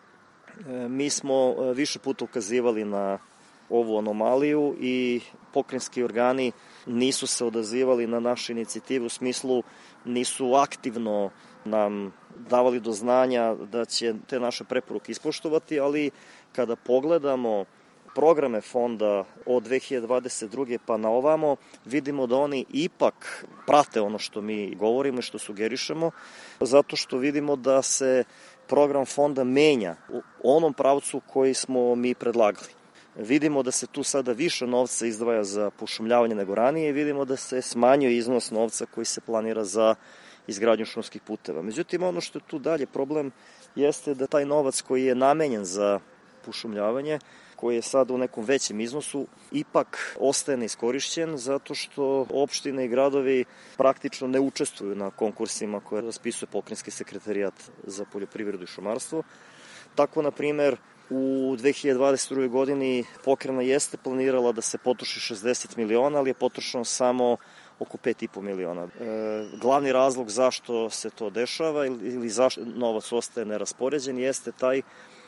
Mi smo više puta ukazivali na ovu anomaliju i pokrajinski organi nisu se odazivali na naše inicijative, u smislu nisu aktivno nam davali do znanja da će te naše preporuke ispoštovati, ali kada pogledamo programe fonda od 2022. pa na ovamo, vidimo da oni ipak prate ono što mi govorimo i što sugerišemo, zato što vidimo da se program fonda menja u onom pravcu koji smo mi predlagali. Vidimo da se tu sada više novca izdvaja za pošumljavanje nego ranije i vidimo da se smanjuje iznos novca koji se planira za izgradnju šumskih puteva. Međutim, ono što je tu dalje problem jeste da taj novac koji je namenjen za pošumljavanje, koji je sada u nekom većem iznosu, ipak ostaje neiskorišćen zato što opštine i gradovi praktično ne učestvuju na konkursima koje raspisuje pokrajinski sekretarijat za poljoprivredu i šumarstvo. Tako, na primer, u 2022. godini pokrajina jeste planirala da se potroši 60 miliona, ali je potrošeno samo oko 5,5 miliona. Glavni razlog zašto se to dešava ili zašto novac ostaje neraspoređen jeste taj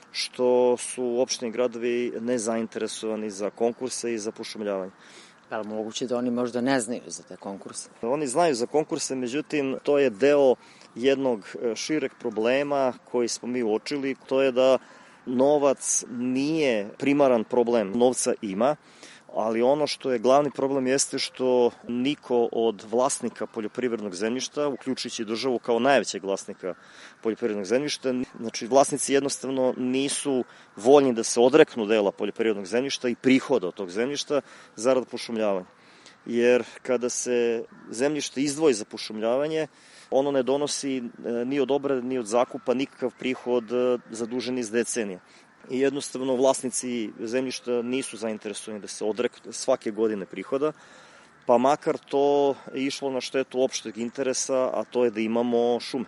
što su opštine i gradovi nezainteresovani za konkurse i za pošumljavanje. Ali moguće da oni možda ne znaju za te konkurse? Oni znaju za konkurse, međutim, to je deo jednog šireg problema koji smo mi uočili, to je da novac nije primaran problem. Novca ima, ali ono što je glavni problem jeste što niko od vlasnika poljoprivrednog zemljišta, uključujući državu kao najvećeg vlasnika poljoprivrednog zemljišta, znači vlasnici jednostavno nisu voljni da se odreknu dela poljoprivrednog zemljišta i prihoda od tog zemljišta zarad pošumljavanja. Jer kada se zemljište izdvoji za pošumljavanje, ono ne donosi ni od obrade, ni od zakupa nikakav prihod zadužen iz decenija. I jednostavno vlasnici zemljišta nisu zainteresovani da se odreknu svake godine prihoda, pa makar to išlo na štetu opšteg interesa, a to je da imamo šume.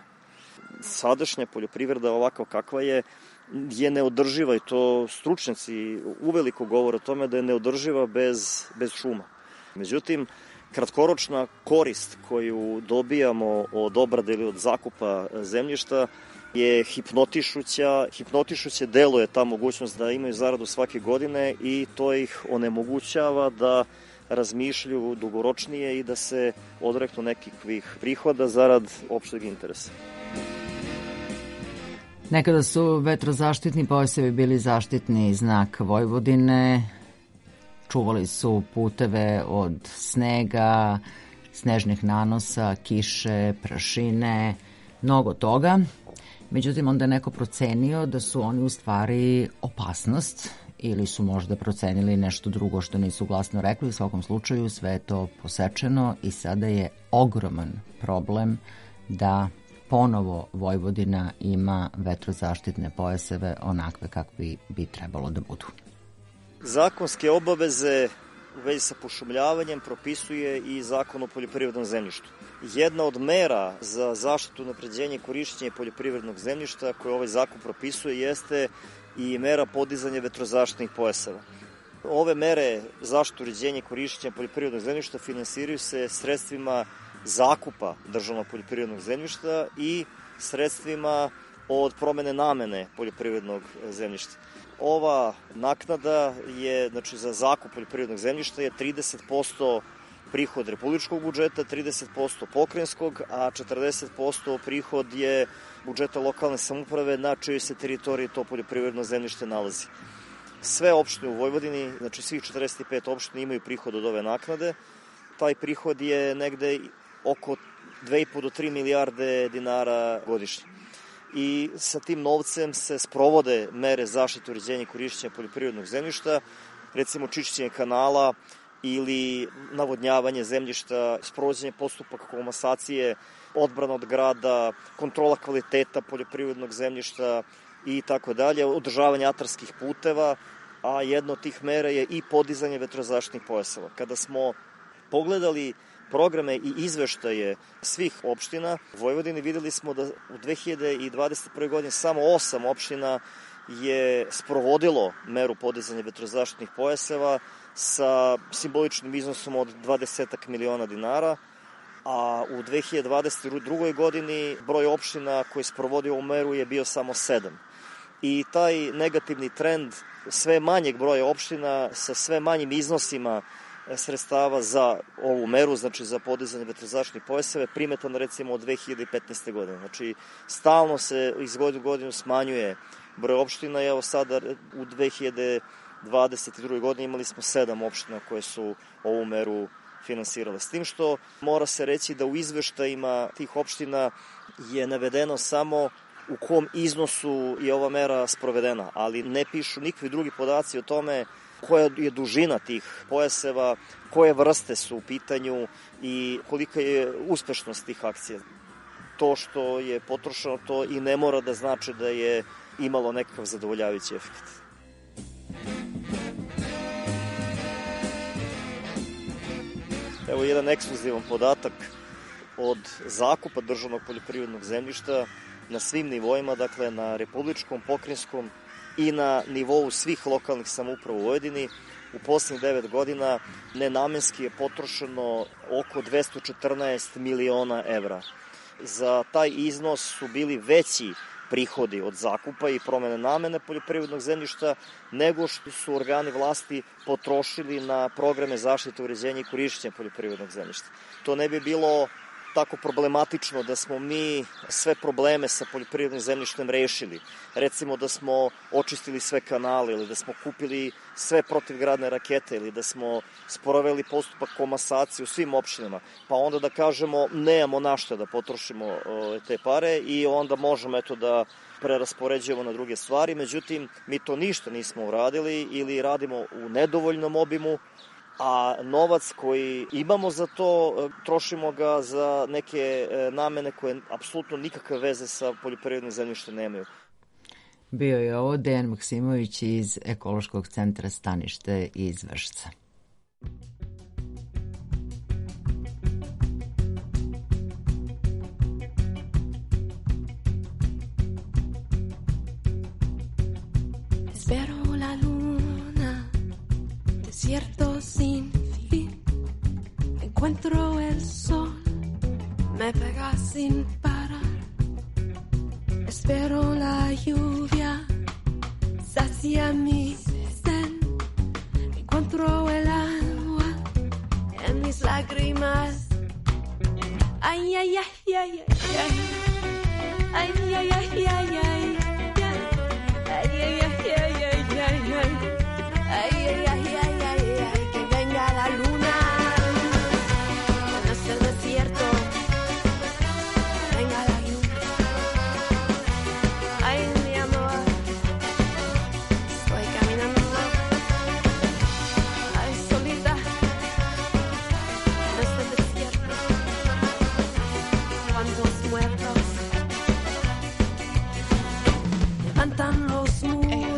Sadašnja poljoprivreda ovakva kakva je neodrživa i to stručnjaci uveliko govore o tome da je neodrživa bez šuma. Međutim, kratkoročna korist koju dobijamo od obrade ili od zakupa zemljišta je hipnotišuće deluje ta mogućnost da imaju zaradu svake godine i to ih onemogućava da razmišljaju dugoročnije i da se odreknu nekih prihoda zarad opšteg interesa. Nekada su vetrozaštitni pojasevi bili zaštitni znak Vojvodine, čuvali su puteve od snega, snežnih nanosa, kiše, prašine, mnogo toga. Međutim, onda je neko procenio da su oni u stvari opasnost ili su možda procenili nešto drugo što nisu glasno rekli. U svakom slučaju sve je to posečeno i sada je ogroman problem da ponovo Vojvodina ima vetrozaštitne pojaseve onakve kakvi bi trebalo da budu. Zakonske obaveze u vezi sa pošumljavanjem propisuje i Zakon o poljoprivrednom zemljištu. Jedna od mera za zaštitu, unapređenje i korišćenje poljoprivrednog zemljišta koje ovaj zakon propisuje jeste i mera podizanja vetrozaštitnih pojaseva. Ove mere zaštitu, uređenje i korišćenja poljoprivrednog zemljišta finansiraju se sredstvima zakupa državnog poljoprivrednog zemljišta i sredstvima od promene namene poljoprivrednog zemljišta. Ova naknada je, znači, za zakup poljoprivrednog zemljišta je 30% prihod republičkog budžeta, 30% pokrajinskog, a 40% prihod je budžeta lokalne samouprave na čijoj se teritoriji to poljoprivredno zemljište nalazi. Sve opštine u Vojvodini, znači svih 45 opština imaju prihod od ove naknade. Taj prihod je negde oko 2,5 do 3 milijarde dinara godišnje. i sa tim novcem se sprovode mere zaštite, uređenja i korišćenja poljoprivrednog zemljišta, recimo čišćenje kanala ili navodnjavanje zemljišta, sprovođenje postupaka komasacije, odbrana od grada, kontrola kvaliteta poljoprivrednog zemljišta i tako dalje, održavanje atarskih puteva, a jedna od tih mera je i podizanje vetrozaštitnih pojaseva. Kada smo pogledali programe i izveštaje svih opština u Vojvodini, videli smo da u 2021. godini samo 8 opština je sprovodilo meru podizanja vetrozaštitnih pojaseva sa simboličnim iznosom od 20 miliona dinara, a u 2022. godini broj opština koji je sprovodio ovu meru je bio samo 7. I taj negativni trend sve manjeg broja opština sa sve manjim iznosima sredstava za ovu meru, znači za podizanje vetrozaštitnih pojaseva, primetan recimo od 2015. godine. Znači, stalno se iz godine u godinu smanjuje broj opština i evo sada u 2022. godini imali smo 7 opština koje su ovu meru finansirale. S tim što mora se reći da u izveštajima tih opština je navedeno samo u kom iznosu je ova mera sprovedena, ali ne pišu nikakvi drugi podaci o tome koja je dužina tih pojaseva, koje vrste su u pitanju i kolika je uspešnost tih akcija. To što je potrošeno, to i ne mora da znači da je imalo nekakav zadovoljavajući efekt. Evo jedan ekskluzivan podatak od zakupa državnog poljoprivrednog zemljišta na svim nivoima, dakle na republičkom, pokrajinskom i na nivou svih lokalnih samouprava u Vojvodini. U poslednjih 9 godina nenamenski je potrošeno oko 214 miliona evra. Za taj iznos su bili veći prihodi od zakupa i promene namene poljoprivrednog zemljišta nego što su organi vlasti potrošili na programe zaštite, uređenja i korišćenja poljoprivrednog zemljišta. To ne bi bilo tako problematično da smo mi sve probleme sa poljoprivrednim zemljištem rešili. Recimo da smo očistili sve kanale ili da smo kupili sve protivgradne rakete ili da smo sproveli postupak komasacije u svim opštinama, pa onda da kažemo nemamo na šta da potrošimo te pare i onda možemo da preraspoređujemo na druge stvari. Međutim, mi to ništa nismo uradili ili radimo u nedovoljnom obimu, a novac koji imamo za to, trošimo ga za neke namene koje apsolutno nikakve veze sa poljoprivrednim zemljištem nemaju. Bio je ovo Dejan Maksimović iz Ekološkog centra Stanište iz Vršca. Espero la luna, desierto sin fin. Encuentro el sol, me pega sin parar. Espero la lluvia, sacia mi sed. Encuentro el agua en mis lágrimas. Ay, ay, ay, ay, ay, ay. Ay, ay, ay, ay, ay, ay. Ay, ay, ay, ay, ay, ay, ay. Ay, ay, ay, ay, ay, ay. Que venga la luna. En este desierto. Venga la luna. Ay, mi amor. Estoy caminando. Ay, solita. En este desierto. ¿Cuántos muertos levantan los muros?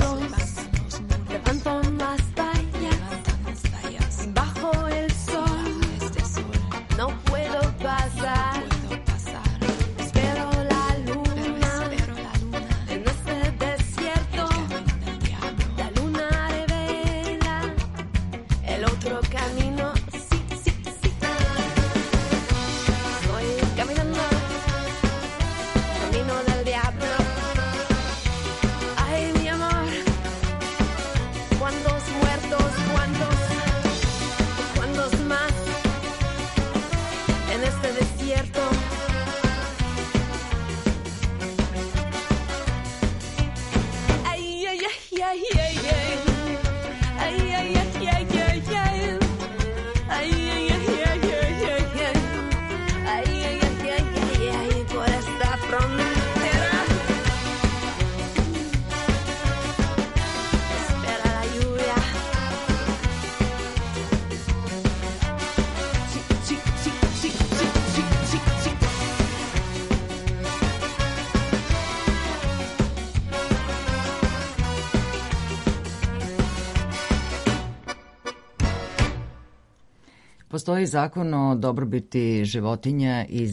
Postoji zakon o dobrobiti životinja iz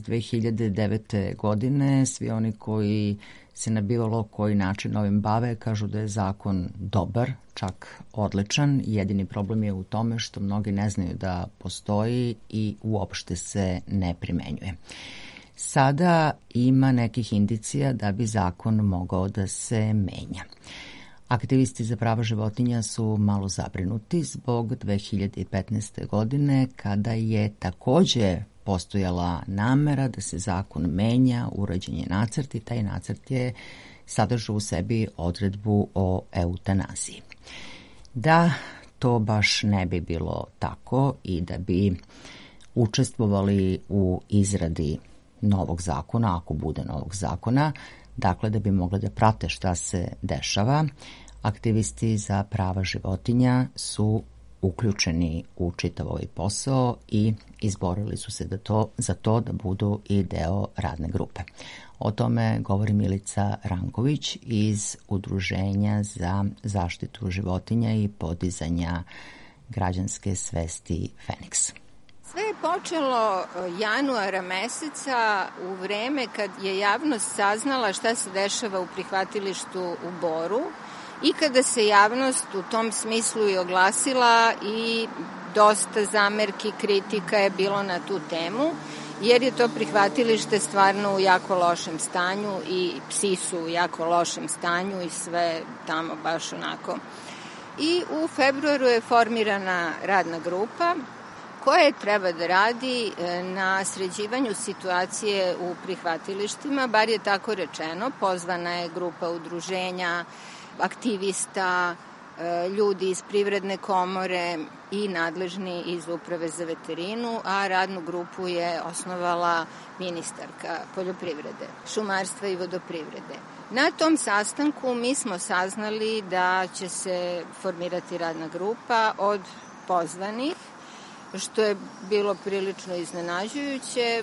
2009. godine. Svi oni koji se na bilo koji način ovim bave kažu da je zakon dobar, čak odličan. Jedini problem je u tome što mnogi ne znaju da postoji i uopšte se ne primenjuje. Sada ima nekih indicija da bi zakon mogao da se menja. Aktivisti za prava životinja su malo zabrinuti zbog 2015. godine kada je takođe postojala namera da se zakon menja, urađen je nacrt i taj nacrt je sadržao u sebi odredbu o eutanaziji. Da to baš ne bi bilo tako i da bi učestvovali u izradi novog zakona, ako bude novog zakona, dakle da bi mogli da prate šta se dešava, aktivisti za prava životinja su uključeni u čitav ovaj posao i izborili su se za to da budu i deo radne grupe. O tome govori Milica Ranković iz Udruženja za zaštitu životinja i podizanja građanske svesti Feniks. Sve je počelo januara meseca u vreme kad je javnost saznala šta se dešava u prihvatilištu u Boru i kada se javnost u tom smislu i oglasila i dosta zamerki, kritika je bilo na tu temu, jer je to prihvatilište stvarno u jako lošem stanju i psi su u jako lošem stanju i sve tamo baš onako. I u februaru je formirana radna grupa koja treba da radi na sređivanju situacije u prihvatilištima, bar je tako rečeno. Pozvana je grupa udruženja, aktivista, ljudi iz Privredne komore i nadležni iz Uprave za veterinu, a radnu grupu je osnovala ministarka poljoprivrede, šumarstva i vodoprivrede. Na tom sastanku mi smo saznali da će se formirati radna grupa od pozvanih, što je bilo prilično iznenađujuće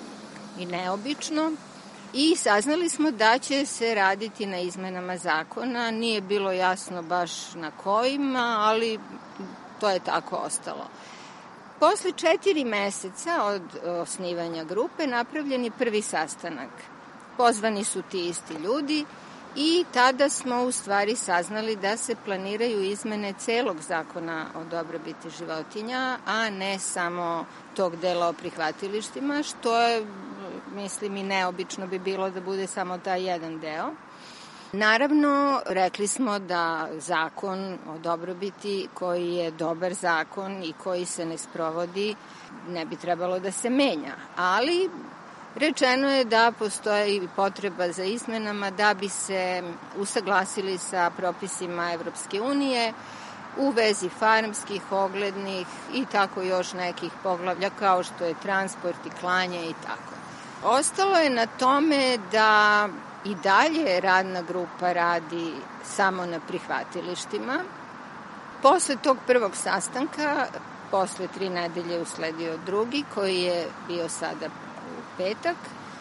i neobično. I saznali smo da će se raditi na izmenama zakona. Nije bilo jasno baš na kojima, ali to je tako ostalo. Posle 4 meseca od osnivanja grupe napravljen je prvi sastanak. Pozvani su ti isti ljudi i tada smo u stvari saznali da se planiraju izmene celog zakona o dobrobiti životinja, a ne samo tog dela o prihvatilištima, što je, mislim, i neobično bi bilo da bude samo taj jedan deo. Naravno, rekli smo da zakon o dobrobiti, koji je dobar zakon i koji se ne sprovodi, ne bi trebalo da se menja, ali rečeno je da postoji potreba za izmenama da bi se usaglasili sa propisima Evropske unije u vezi farmskih, oglednih i tako još nekih poglavlja kao što je transport i klanje i tako. Ostalo je na tome da i dalje radna grupa radi samo na prihvatilištima. Posle tog prvog sastanka, posle 3 nedelje usledio drugi koji je bio sada petak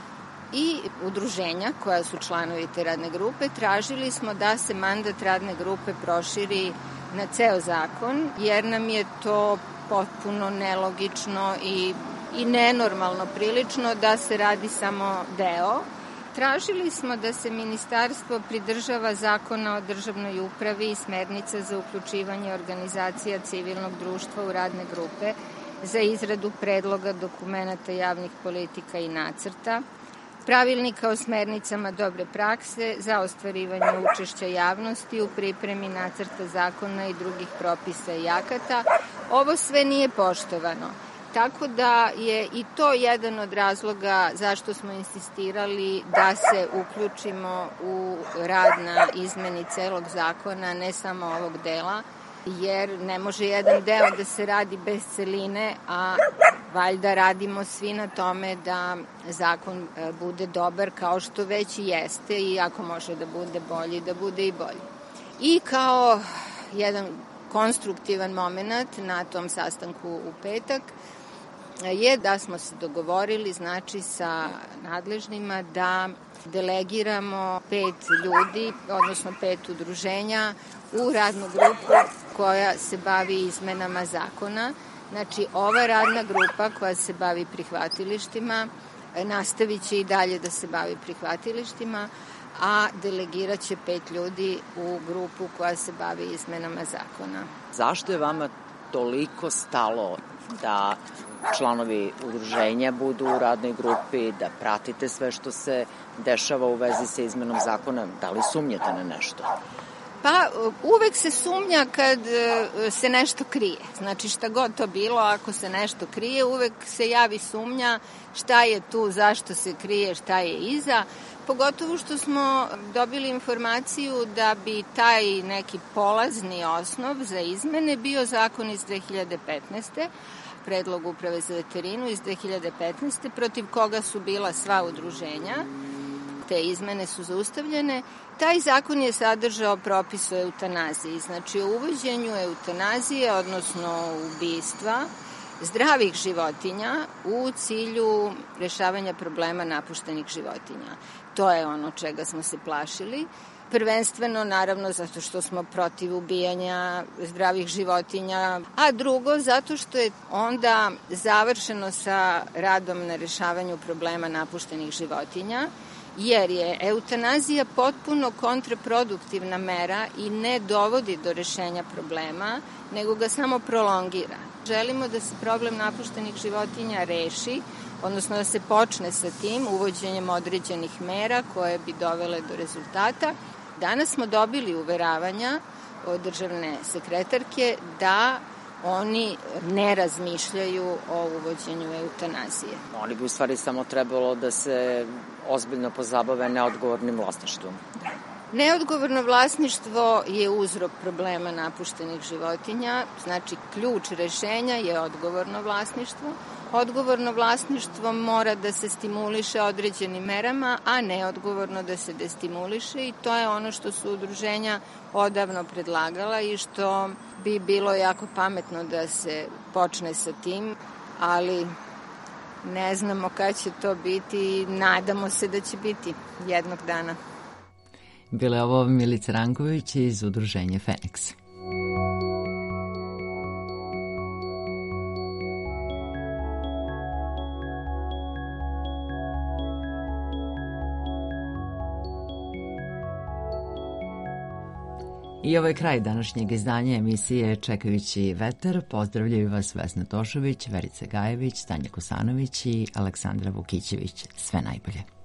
i udruženja koja su članovi te radne grupe tražili smo da se mandat radne grupe proširi na ceo zakon, jer nam je to potpuno nelogično i nenormalno prilično da se radi samo deo. Tražili smo da se ministarstvo pridržava zakona o državnoj upravi i smernica za uključivanje organizacija civilnog društva u radne grupe za izradu predloga dokumenata javnih politika i nacrta, pravilnika o smernicama dobre prakse za ostvarivanje učešća javnosti u pripremi nacrta zakona i drugih propisa i akata. Ovo sve nije poštovano. Tako da je i to jedan od razloga zašto smo insistirali da se uključimo u rad na izmeni celog zakona, ne samo ovog dela, jer ne može jedan deo da se radi bez celine, a valjda radimo svi na tome da zakon bude dobar kao što već i jeste i ako može da bude bolji, da bude i bolji. I kao jedan konstruktivan moment na tom sastanku u petak je da smo se dogovorili, znači, sa nadležnima da delegiramo 5 ljudi, odnosno 5 udruženja u radnu grupu koja se bavi izmenama zakona. Znači, ova radna grupa koja se bavi prihvatilištima nastavit će i dalje da se bavi prihvatilištima, a delegirat će 5 ljudi u grupu koja se bavi izmenama zakona. Zašto je vama toliko stalo da članovi udruženja budu u radnoj grupi, da pratite sve što se dešava u vezi sa izmenom zakona? Da li sumnjate na nešto? Pa uvek se sumnja kad se nešto krije. Znači šta god to bilo, ako se nešto krije, uvek se javi sumnja šta je tu, zašto se krije, šta je iza. Pogotovo što smo dobili informaciju da bi taj neki polazni osnov za izmene bio zakon iz 2015. predlog Uprave za veterinu iz 2015. protiv koga su bila sva udruženja. Te izmene su zaustavljene. Taj zakon je sadržao propis o eutanaziji, znači o uvođenju eutanazije, odnosno ubistva zdravih životinja u cilju rešavanja problema napuštenih životinja. To je ono čega smo se plašili. Prvenstveno, naravno, zato što smo protiv ubijanja zdravih životinja, a drugo, zato što je onda završeno sa radom na rešavanju problema napuštenih životinja, jer je eutanazija potpuno kontraproduktivna mera i ne dovodi do rešenja problema, nego ga samo prolongira. Želimo da se problem napuštenih životinja reši, odnosno da se počne sa tim uvođenjem određenih mera koje bi dovele do rezultata. Danas smo dobili uveravanja od državne sekretarke da oni ne razmišljaju o uvođenju eutanazije. Oni bi u stvari samo trebalo da se ozbiljno pozabave neodgovornim vlasništvom. Neodgovorno vlasništvo je uzrok problema napuštenih životinja, znači ključ rešenja je odgovorno vlasništvo. Odgovorno vlasništvo mora da se stimuliše određenim merama, a neodgovorno da se destimuliše i to je ono što su udruženja odavno predlagala i što bi bilo jako pametno da se počne sa tim, ali ne znamo kada će to biti i nadamo se da će biti jednog dana. Bila je ovo Milica Ranković iz udruženja Feniks. I ovo je kraj današnjeg izdanja emisije Čekajući vetar. Pozdravljaju vas Vesna Tošović, Verica Gajević, Tanja Kosanović i Aleksandra Vukićević. Sve najbolje.